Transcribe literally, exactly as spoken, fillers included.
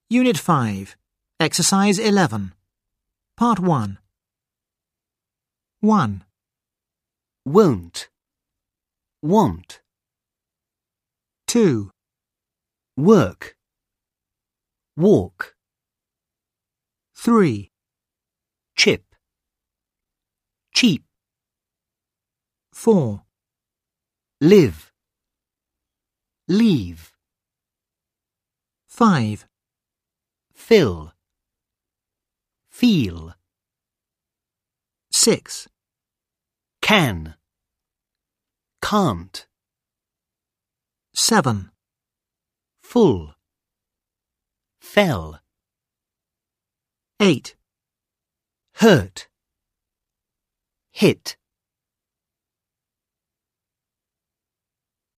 Unit five, Exercise eleven, Part one. one. Won't. Want. two. Work. Walk. three. Chip. Cheap. four. Live. Leave. five. Fill. Feel. six. Can. Can't. seven. Full. Fell. eight. Hurt. Hit.